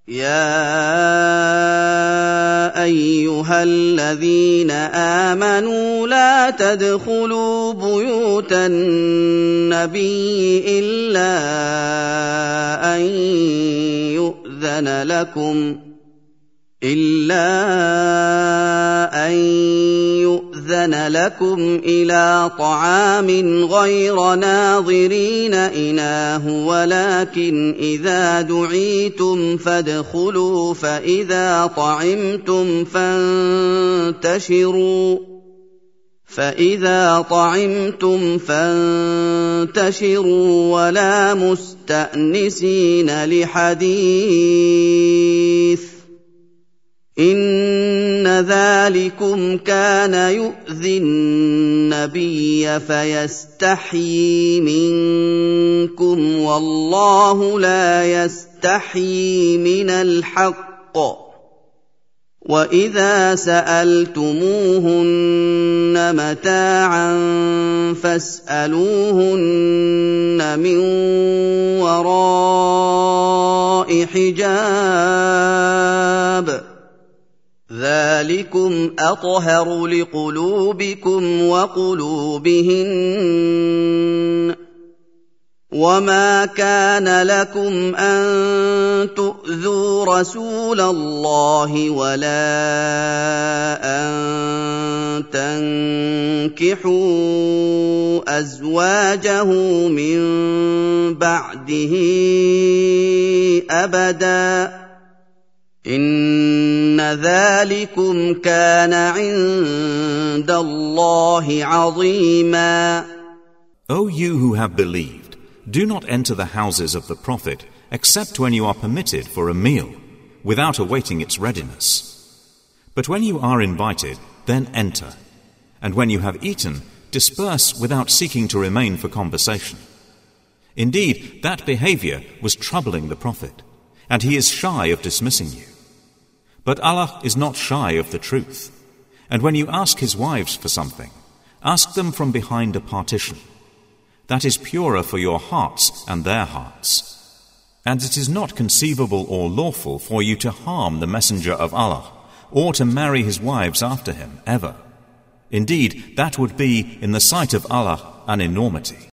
يا أيها الذين آمنوا لا تدخلوا بيوت النبي إلا أن يؤذن لكم إلى طعام غير ناظرين إناه ولكن إذا دعيتم فادخلوا فإذا طعمتم فانتشروا ولا مستأنسين لحديث إن ذلكم كان يؤذي النبي فيستحيي منكم والله لا يستحيي من الحق وإذا سألتموهن متاعا فاسألوهن من وراء حجاب ذلكم أطهر لقلوبكم وقلوبهن وما كان لكم أن تؤذوا رسول الله ولا أن تنكحوا أزواجه من بعده أبدا إن ذلكم كان عند الله عظيما. O you who have believed, do not enter the houses of the Prophet except when you are permitted for a meal, without awaiting its readiness. But when you are invited, then enter, and when you have eaten, disperse without seeking to remain for conversation. Indeed, that behavior was troubling the Prophet, and he is shy of dismissing you. But Allah is not shy of the truth, and when you ask his wives for something, ask them from behind a partition. That is purer for your hearts and their hearts. And it is not conceivable or lawful for you to harm the Messenger of Allah, or to marry his wives after him, ever. Indeed, that would be, in the sight of Allah, an enormity.